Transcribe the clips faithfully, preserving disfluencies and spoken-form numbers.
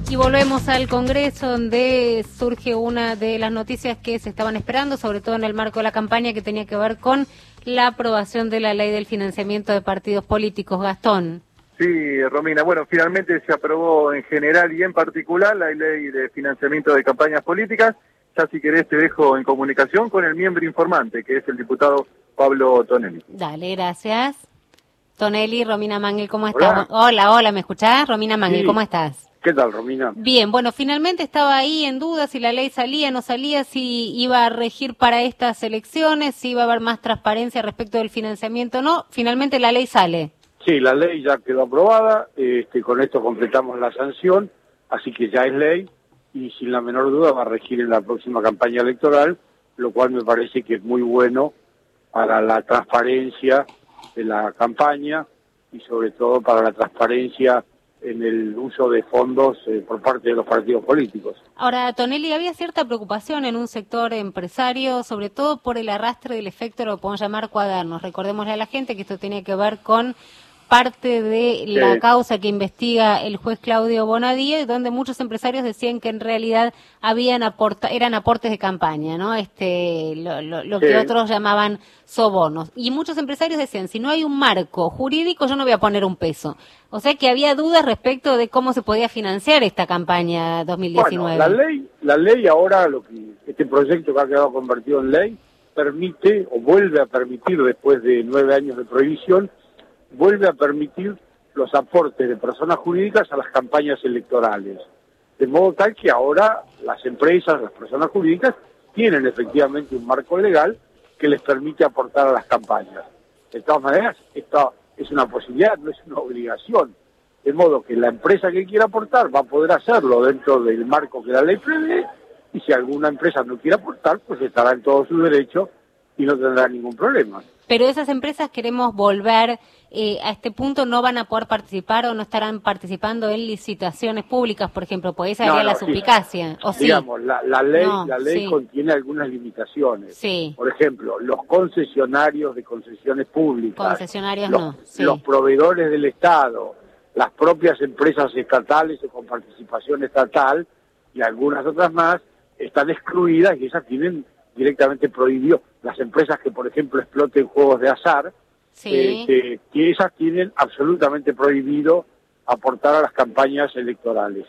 Y volvemos al Congreso, donde surge una de las noticias que se estaban esperando, sobre todo en el marco de la campaña, que tenía que ver con la aprobación de la ley del financiamiento de partidos políticos. Gastón. Sí, Romina, bueno, finalmente se aprobó en general y en particular la ley de financiamiento de campañas políticas. Ya si querés te dejo en comunicación con el miembro informante, que es el diputado Pablo Tonelli. Dale, gracias. Tonelli, Romina Mangel, ¿cómo estás? Hola, hola, hola, ¿me escuchás? Romina Mangel, sí. ¿Cómo estás? ¿Qué tal, Romina? Bien, bueno, finalmente estaba ahí en duda si la ley salía, no salía, si iba a regir para estas elecciones, si iba a haber más transparencia respecto del financiamiento o no. Finalmente la ley sale. Sí, la ley ya quedó aprobada, este, con esto completamos la sanción, así que ya es ley y sin la menor duda va a regir en la próxima campaña electoral, lo cual me parece que es muy bueno para la transparencia de la campaña y sobre todo para la transparencia en el uso de fondos eh, por parte de los partidos políticos. Ahora, Tonelli, había cierta preocupación en un sector empresario, sobre todo por el arrastre del efecto, lo podemos llamar cuadernos. Recordémosle a la gente que esto tiene que ver con parte de la sí. causa que investiga el juez Claudio Bonadíe, donde muchos empresarios decían que en realidad habían aporta eran aportes de campaña, ¿no? Este, lo, lo, lo sí. que otros llamaban sobornos. Y muchos empresarios decían, si no hay un marco jurídico, yo no voy a poner un peso. O sea que había dudas respecto de cómo se podía financiar esta campaña dos mil diecinueve. Bueno, la ley, la ley ahora, lo que este proyecto que ha quedado convertido en ley, permite o vuelve a permitir, después de nueve años de prohibición, vuelve a permitir los aportes de personas jurídicas a las campañas electorales. De modo tal que ahora las empresas, las personas jurídicas, tienen efectivamente un marco legal que les permite aportar a las campañas. De todas maneras, esta es una posibilidad, no es una obligación. De modo que la empresa que quiera aportar va a poder hacerlo dentro del marco que la ley prevé, y si alguna empresa no quiere aportar, pues estará en todo su derecho y no tendrá ningún problema. Pero esas empresas, queremos volver eh, a este punto, no van a poder participar o no estarán participando en licitaciones públicas, por ejemplo, pues esa sería no, no, la suplicacia. Sí. ¿O Digamos, sí? la, la ley, no, la ley sí. contiene algunas limitaciones. Sí. Por ejemplo, los concesionarios de concesiones públicas, concesionarios los, no, sí. los proveedores del Estado, las propias empresas estatales o con participación estatal y algunas otras más están excluidas y esas tienen directamente prohibido. Las empresas que, por ejemplo, exploten juegos de azar, sí. eh, que, que esas tienen absolutamente prohibido aportar a las campañas electorales.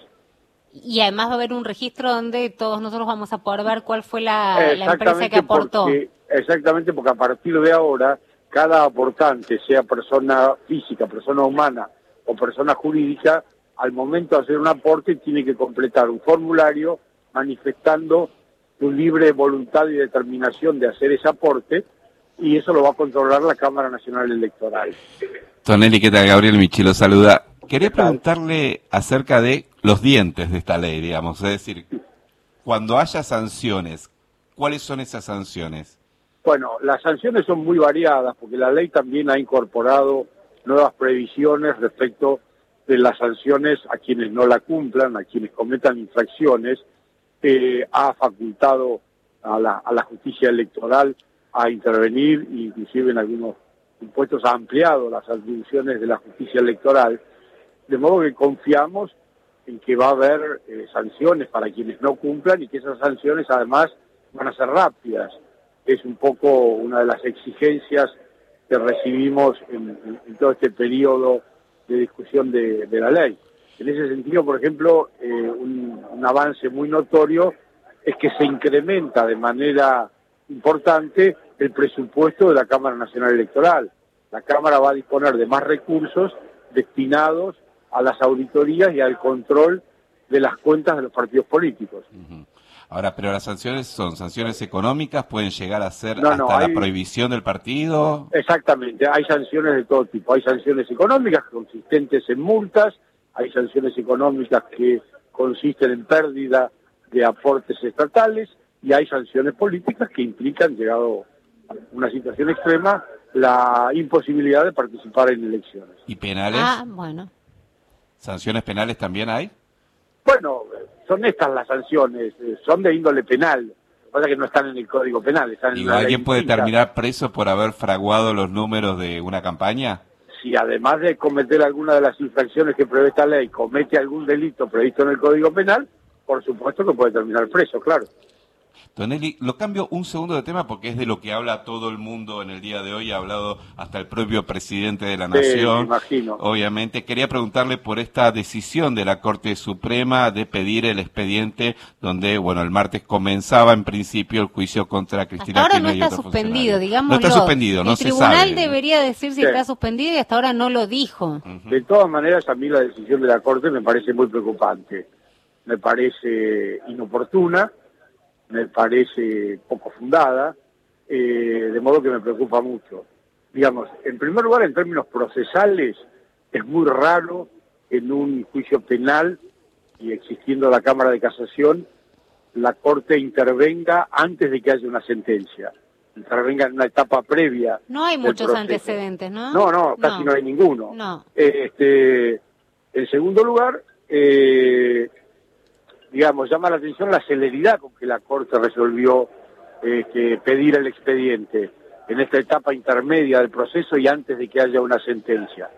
Y además va a haber un registro donde todos nosotros vamos a poder ver cuál fue la, la empresa que aportó. Porque, exactamente, porque a partir de ahora, cada aportante, sea persona física, persona humana o persona jurídica, al momento de hacer un aporte tiene que completar un formulario manifestando su libre voluntad y determinación de hacer ese aporte, y eso lo va a controlar la Cámara Nacional Electoral. Tonelli, ¿qué tal? Gabriel Michi lo saluda. Quería preguntarle acerca de los dientes de esta ley, digamos, es decir, cuando haya sanciones, ¿cuáles son esas sanciones? Bueno, las sanciones son muy variadas, porque la ley también ha incorporado nuevas previsiones respecto de las sanciones a quienes no la cumplan, a quienes cometan infracciones. Eh, ha facultado a la, a la justicia electoral a intervenir, inclusive en algunos impuestos ha ampliado las atribuciones de la justicia electoral, de modo que confiamos en que va a haber eh, sanciones para quienes no cumplan y que esas sanciones además van a ser rápidas. Es un poco una de las exigencias que recibimos en, en, en todo este periodo de discusión de, de la ley. En ese sentido, por ejemplo, eh, un, un avance muy notorio es que se incrementa de manera importante el presupuesto de la Cámara Nacional Electoral. La Cámara va a disponer de más recursos destinados a las auditorías y al control de las cuentas de los partidos políticos. Uh-huh. Ahora, pero las sanciones son sanciones económicas, pueden llegar a ser no, hasta no, hay... la prohibición del partido. Exactamente, hay sanciones de todo tipo. Hay sanciones económicas consistentes en multas, hay sanciones económicas que consisten en pérdida de aportes estatales y hay sanciones políticas que implican, llegado a una situación extrema, la imposibilidad de participar en elecciones. ¿Y penales? Ah, bueno. ¿Sanciones penales también hay? Bueno, son estas las sanciones, son de índole penal. Lo que pasa es que no están en el Código Penal. Están Digo, en ¿alguien puede distinta. terminar preso por haber fraguado los números de una campaña? si además de cometer alguna de las infracciones que prevé esta ley, comete algún delito previsto en el Código Penal, por supuesto que puede terminar preso, claro. Tonelli, lo cambio un segundo de tema porque es de lo que habla todo el mundo en el día de hoy, ha hablado hasta el propio presidente de la Nación. Sí, me imagino. Obviamente, quería preguntarle por esta decisión de la Corte Suprema de pedir el expediente donde, bueno, el martes comenzaba en principio el juicio contra Cristina Kirchner. Hasta ahora y no otros está suspendido, funcionarios. digamos. No está suspendido, no se sabe. El tribunal debería decir si Sí. está suspendido y hasta ahora no lo dijo. Uh-huh. De todas maneras, a mí la decisión de la Corte me parece muy preocupante, me parece inoportuna, me parece poco fundada, eh, de modo que me preocupa mucho. Digamos, en primer lugar, en términos procesales, es muy raro en un juicio penal y existiendo la Cámara de Casación, la Corte intervenga antes de que haya una sentencia, intervenga en una etapa previa. No hay del muchos proceso. antecedentes, ¿no? No, no, casi no, no hay ninguno. No. Eh, este, en segundo lugar, eh, digamos, llama la atención la celeridad con que la Corte resolvió este, pedir el expediente en esta etapa intermedia del proceso y antes de que haya una sentencia.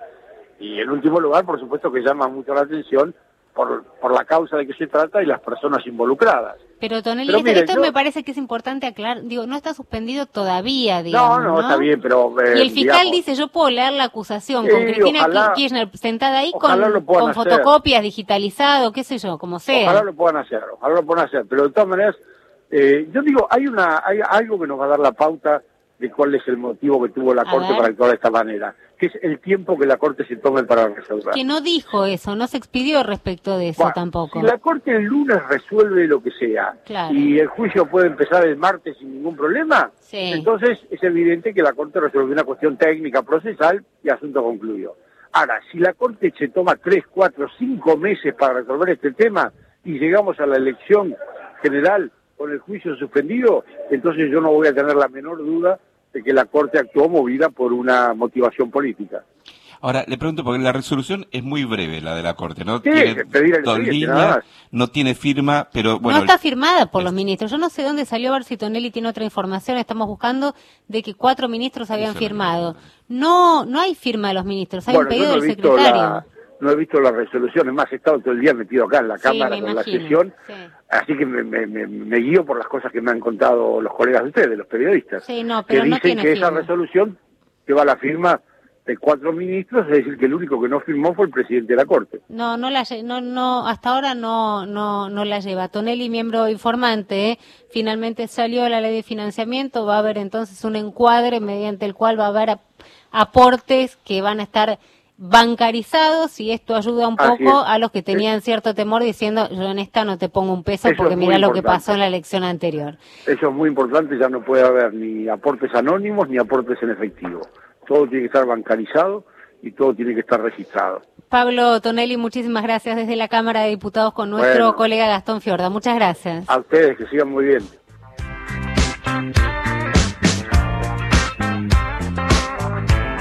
Y en último lugar, por supuesto que llama mucho la atención por, por la causa de que se trata y las personas involucradas. Pero Tonelli, Pero esto, mire, esto yo- me parece que es importante aclarar, digo, no está suspendido todavía, digamos, No, no, está bien, pero... eh, Y el fiscal digamos, dice, yo puedo leer la acusación Sí, con Cristina ojalá- Kirchner sentada ahí ojalá con, lo puedan con hacer. fotocopias, digitalizado, qué sé yo, como sea. Ojalá lo puedan hacer, ojalá lo puedan hacer, pero de todas maneras, eh, yo digo, hay una hay algo que nos va a dar la pauta de cuál es el motivo que tuvo la A Corte ver. para actuar de esta manera, que es el tiempo que la Corte se tome para resolver. Que no dijo eso, no se expidió respecto de eso Bueno, tampoco. Si la Corte el lunes resuelve lo que sea Claro. y el juicio puede empezar el martes sin ningún problema, Sí. entonces es evidente que la Corte resolvió una cuestión técnica, procesal y asunto concluido. Ahora, si la Corte se toma tres, cuatro, cinco meses para resolver este tema y llegamos a la elección general con el juicio suspendido, entonces yo no voy a tener la menor duda de que la Corte actuó movida por una motivación política. Ahora, le pregunto, porque la resolución es muy breve, la de la Corte, ¿no? Sí, Tiene pedir el dos expediente, nada líneas, más. no tiene firma, pero bueno... no está firmada por es- los ministros. Yo no sé dónde salió, a ver si Tonelli tiene otra información. Estamos buscando de que cuatro ministros habían Eso es lo firmado. No, no hay firma de los ministros, hay Bueno, un pedido yo no he del visto secretario. la, no he visto la resolución, es más, he estado todo el día metido acá en la Sí, Cámara me con imagino, la sesión, sí. así que me, me, me, me guío por las cosas que me han contado los colegas de ustedes, los periodistas, Sí, no, que pero no dicen tiene que esa firma. resolución lleva la firma de cuatro ministros, es decir, que el único que no firmó fue el presidente de la Corte. No, no la, lle- no, no, hasta ahora no, no, no la lleva. Tonelli, miembro informante, ¿eh? Finalmente salió la ley de financiamiento, va a haber entonces un encuadre mediante el cual va a haber ap- aportes que van a estar bancarizados y esto ayuda un Así poco es. a los que tenían cierto temor diciendo, yo en esta no te pongo un peso Eso porque es muy mira lo que importante. pasó en la elección anterior. Eso es muy importante, ya no puede haber ni aportes anónimos ni aportes en efectivo. Todo tiene que estar bancarizado y todo tiene que estar registrado. Pablo Tonelli, muchísimas gracias desde la Cámara de Diputados con nuestro Bueno. colega Gastón Fiorda. Muchas gracias. A ustedes, que sigan muy bien.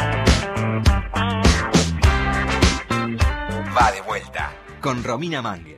Va de vuelta con Romina Mangel.